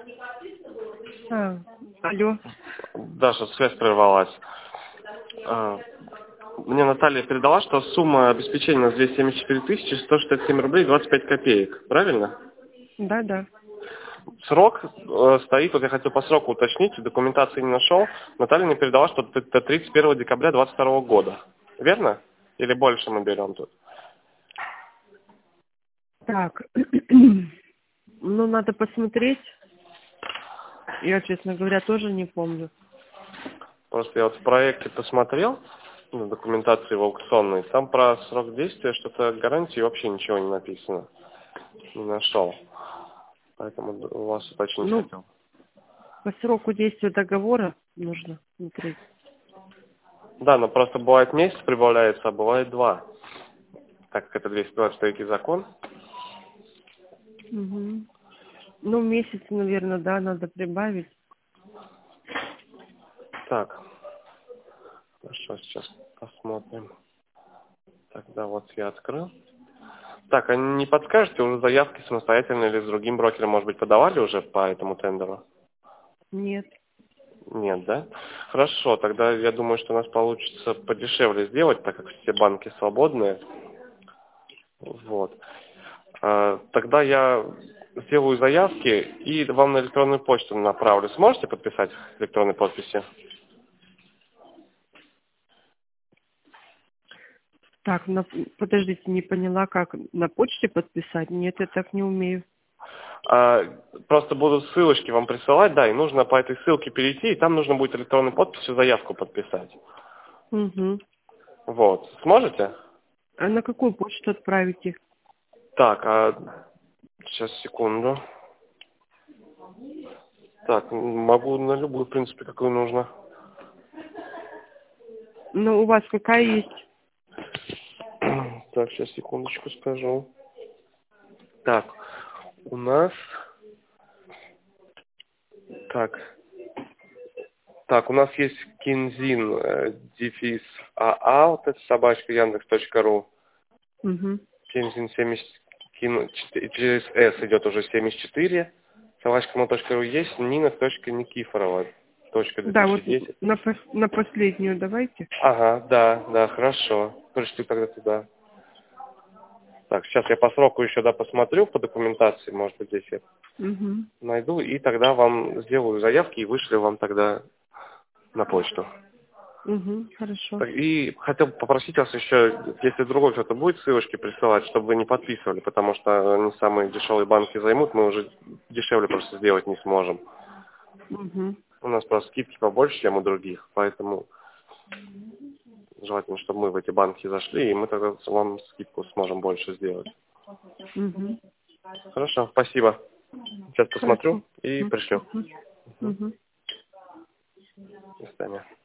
Алло. Даша, связь прервалась. Мне Наталья передала, что сумма обеспечения у нас 274 167 рублей 25 копеек. Правильно? Да. Срок стоит, вот я хотел по сроку уточнить, документации не нашел. Наталья мне передала, что это 31 декабря 2022 года. Верно? Или больше мы берем тут? Так. Ну, надо посмотреть. Я, честно говоря, тоже не помню. Просто я вот в проекте посмотрел, на документации в аукционной, там про срок действия что-то гарантии вообще ничего не написано. Не нашел. Поэтому у вас уточнить Ну, хотел. по сроку действия договора нужно смотреть. Да, но просто бывает месяц прибавляется, а бывает 2. Так как это 223 закон. Угу. Ну, месяц, наверное, да, надо прибавить. Так, хорошо, сейчас посмотрим. Тогда вот я открыл. Так, а не подскажете, уже заявки самостоятельно или с другим брокером, может быть, подавали уже по этому тендеру? Нет. Нет, да? Хорошо, тогда я думаю, что у нас получится подешевле сделать, так как все банки свободные. Вот. Тогда я сделаю заявки и вам на электронную почту направлю. Сможете подписать электронной подписи? Так, подождите, не поняла, как на почте подписать? Нет, я так не умею. Просто буду ссылочки вам присылать, да, и нужно по этой ссылке перейти, и там нужно будет электронной подписью заявку подписать. Угу. Вот. Сможете? А на какую почту отправить их? Так, сейчас, секунду. Так, могу на любую, в принципе, какую нужно. Ну, у вас какая есть? Так, сейчас, секундочку скажу. Так, у нас... Так, у нас есть Кинзин, дефис АА, вот это собачка Яндекс.ру. Угу. Кинзин 70, через С идет уже 74. Собачка mail.ru есть, Нина.Никифорова. Да, вот 2010. на последнюю давайте. Ага, да, хорошо. Пришли тогда туда. Так, сейчас я по сроку еще, да, посмотрю по документации, может быть, здесь я Угу. найду, и тогда вам сделаю заявки и вышлю вам тогда на почту. Угу, хорошо. Так, и хотел попросить вас еще, если другой кто-то будет ссылочки присылать, чтобы вы не подписывали, потому что они самые дешевые банки займут, мы уже дешевле просто сделать не сможем. Угу. У нас просто скидки побольше, чем у других, поэтому желательно, чтобы мы в эти банки зашли, и мы тогда вам скидку сможем больше сделать. Угу. Хорошо, спасибо. Сейчас посмотрю Хорошо. и пришлю. Угу. До свидания.